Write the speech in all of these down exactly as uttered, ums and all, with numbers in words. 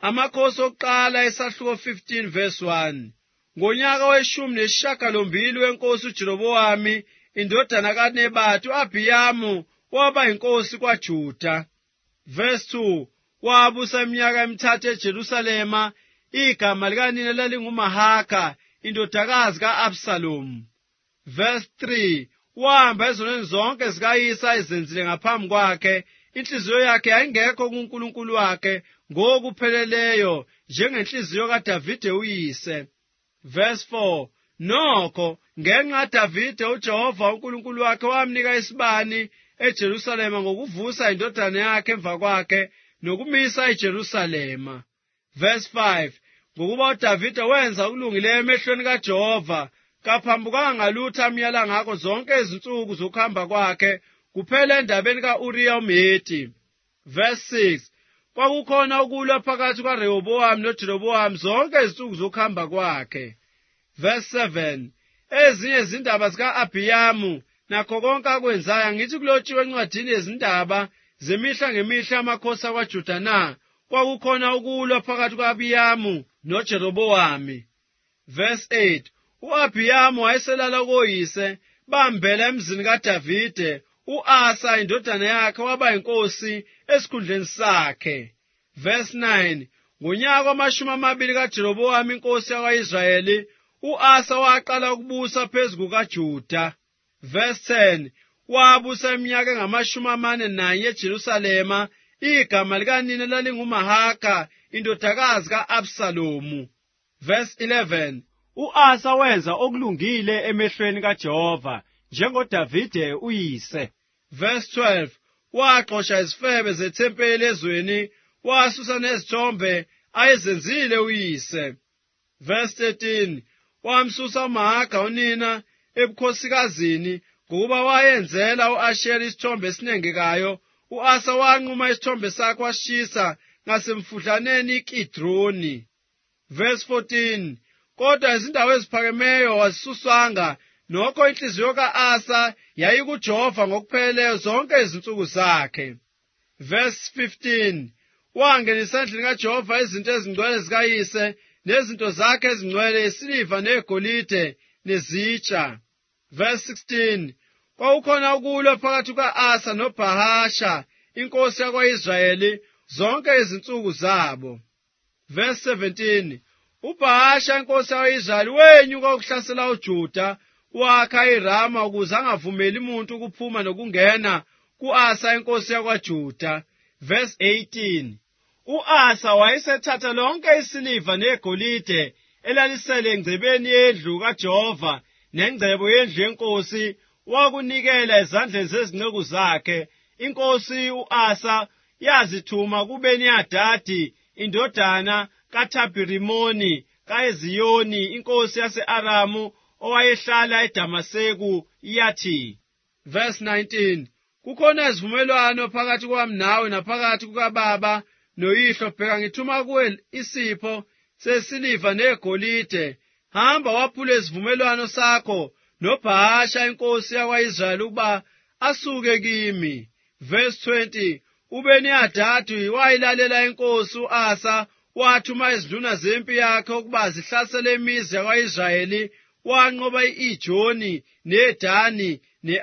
Amakhosi okuqala esahluko fifteen verse one. Ngonyaka weshumi nesishiyagalombili wenkosi uJerobhowamu indodana kaNebhathi u-Abhiyamu waba inkosi kwaJuda. Verse two. Wabusa iminyaka emithathu eJerusalema, igama likanina lalinguMahakha indodakazi ka-Absalomu. Verse three. Wahamba ezonweni zonke zikayise ayezenzile ngaphambi kwakhe, inhliziyo yakhe yayingekho kuNkulunkulu wakhe ngokupheleleyo njengenhliziyo kaDavide uyise. Verse four. Nokho ngenxa kaDavide uJehova uNkulunkulu wakhe wamnika isibani eJerusalema ngokuvusa indodana yakhe emva kwakhe nokumisa eJerusalema. Verse five. Ngokuba uDavide wenza ukulungileyo emehlweni kaJehova, kaphambukanga ngalutho amyala ngakho zonke izinsuku zokuhamba kwakhe, kuphela endabeni ka-Uriya umHeti. Verse six. Kwakukhona ukulwa phakathi kwaRehobhowamu noJerobhowamu zonke izinsuku zokuhamba kwakhe. Verse seven. Ezinye izindaba zika-Abhiyamu nakho konke akwenzayo ngithi kulotshiwe encwadini yezindaba zemihla ngemihla amakhosi akwaJuda na, kwakukhona ukulwa phakathi kwa-Abhiyamu noJerobhowamu. Verse eight. U-Abhiyamu wayeselala koyise, bambela emzini kaDavide, u-Asa indodana yakhe waba inkosi esikhundleni sakhe. Verse nine. Ngonyaka wamashumi amabili kaJerobhowamu inkosi yakwa-Israyeli, u-Asa waqala ukubusa phezu kukaJuda. Verse ten. Wabusa iminyaka engamashumi amane nanye eJerusalema, igama likanina lalinguMahakha indodakazi ka-Absalomu. Verse eleven. U-Asa wenza okulungile emehlweni kaJehova njengoDavide uyise. Verse twelve. Waxosha izifebe zethempeli ezweni, wasusa nezithombe ayezenzile uyise. Verse thirteen. Wamsusa uMahakha unina ebukhosikazini ngokuba wayenzela u-Asheri isithombe esinengekayo. U-Asa wanquma isithombe sakhe wasishisa ngasemfudlaneni iKidroni. Verse fourteen. Kodwa izindawo eziphakemeyo wazisuswanga, nokho inhliziyo ka-Asa yayikuJehova ngokupheleleyo zonke izinsuku zakhe. Verse fifteen. Wangenisa endlini kaJehova izinto ezingcwele zikayise nezinto zakhe ezingcwele, isiliva negolide nezitsha. Verse sixteen. Kwakukhona ukulwa phakathi kuka-Asa noBhahasha inkosi yakwa-Israyeli zonke izinsuku zabo. Verse seventeen. UBhahasha inkosi yakwa-Israyeli wenyuka ukuhlasela uJuda, wakha iRama ukuze angavumeli umuntu ukuphuma nokungena ku-Asa inkosi yakwaJuda. Verse eighteen. U-Asa wayesethatha lonke isiliva negolide elalisele engcebeni yendlu kaJehova nengcebo yendlu yenkosi, wakunikela ezandleni zezinceku zakhe. Inkosi u-Asa yazithuma kuBeni-Hadadi indodana kaThabhirimoni ka-Eziyoni inkosi yase-Aramu owayehlala eDamaseku, yathi. Verse nineteen. Kukhona isivumelwano phakathi kwami nawe naphakathi kukababa noyihlo. Bheka, ngithuma kuwe isipho sesiliva negolide. Hamba waphule isivumelwano sakho noBhahasha inkosi yakwa-Israyeli ukuba asuke kimi. Verse twenty. uBeni-Hadadi wayilalela inkosi u-Asa, wathuma izinduna zempi yakhe ukuba zihlasele imizi yakwa-Israyeli, wanqoba i-Ijoni neDani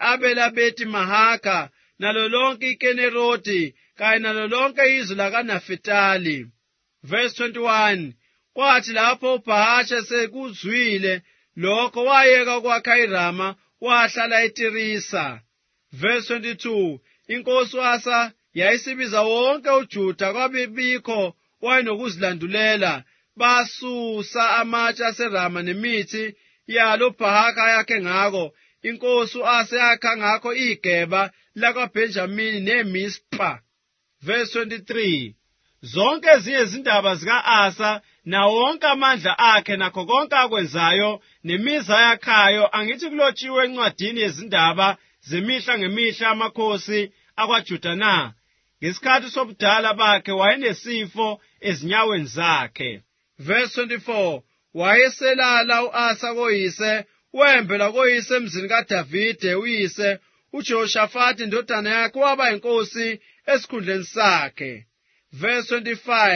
ne-Abela-Bethi-Mahakha nalo lonke iKeneroti kanye nalo lonke izwe lakaNafetali. Verse twenty-one. Kwathi lapho uBhahasha sekuzwile lokho, wayeka ukwakha iRama wahlala eTirisa. Verse twenty-two. Inkosi u-Asa yayisibiza wonke uJuda, kwabibikho wayenokuzilandulela, basusa amatshe aseRama nemithi yalo uBhahasha yakhe ngako. Inkosi u-Asa yakha ngakho iGeba lakwaBhenjamini neMizpa. Verse twenty-three. Zonke ezinye izindaba zika-Asa na wonke amandla akhe nakho konke akwenzayo nemizi ayakhayo, angithi kulotshiwe encwadini yezindaba zemihla ngemihla amakhosi akwaJuda na? Ngesikhathi sobudala bakhe wayenesifo ezinyaweni zakhe. Verse twenty-four. Wayeselala u-Asa koyise, wembela koyise emzini kaDavide uyise, uJehoshafathi indodana yakhe waba inkosi esikhundleni sakhe. Verse twenty-five.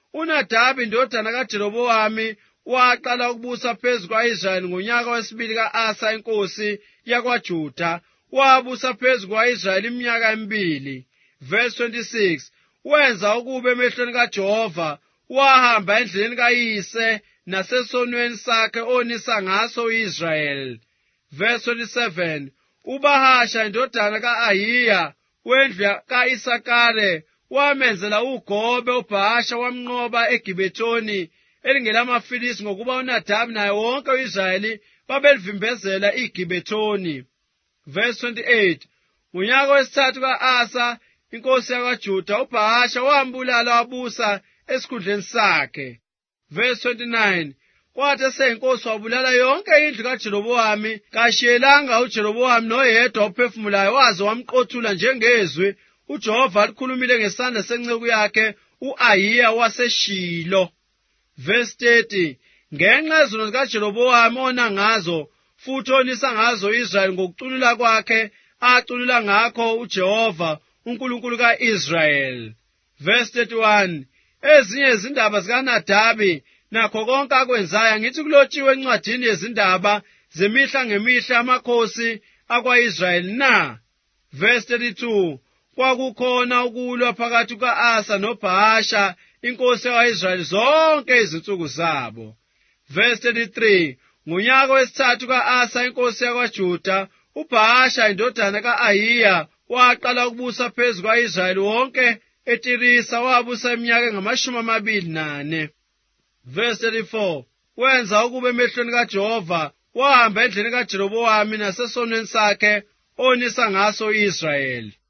uNadabi indodana kaJerobhowamu waqala ukubusa phezu kwa-Israyeli ngonyaka wesibili ka-Asa inkosi yakwaJuda, wabusa phezu kwa-Israyeli iminyaka emibili. Verse twenty-six, wenza okubi emehlweni kaJehova, wahamba endleleni kayise nasesonweni sakhe onisa ngaso u-Israyeli. Verse twenty-seven, uBahasha indodana ka-Ahiya wendlu ka-Isakare wamenzela uGobe. uBahasha wamnqoba eGibhethoni elingelamaFilisti ngokuba uNadabi naye wonke u-Israyeli babelivimbezela iGibhethoni. Verse twenty-eight, ngonyaka wesithathu ka-Asa inkosi yakwaJuda, uBahasha wambulala wabusa esikhundleni sakhe. Verse twenty-nine, kwathi eseyinkosi wabulala yonke indlu kaJerobhowamu, kashiyelanga uJerobhowamu noyedwa ophefumulayo, waze wamqothula njengezwi uJehova alikhulumile ngesandla senceku yakhe u-Ahiya waseShilo. Verse thirty, ngenxa yezono zikaJerobhowamu ona ngazo futhi onisa ngazo u-Israyeli ngokuculula kwakhe aculula ngakho uJehova uNkulunkulu ka-Israyeli. Verse thirty-one, ezinye izindaba zikaNadabi nakho konke akwenzayo ngithi kulotshiwe encwadini yezindaba zemihla ngemihla amakhosi akwa-Israyeli na? Verse thirty-two, kwakukhona ukulwa phakathi kuka-Asa noBahasha inkosi yakwa-Israyeli zonke izinsuku zabo. Verse thirty-three, ngonyaka wesithathu ka-Asa inkosi yakwaJuda, uBahasha indodana ka-Ahiya waqala ukubusa phezu kwa-Israyeli wonke eTirisa, wabusa iminyaka engamashumi amabili nane. Verse thirty-four, wenza okubi emehlweni kaJehova, wahamba endleleni kaJerobhowamu nasesonweni sakhe onisa ngaso u-Israyeli.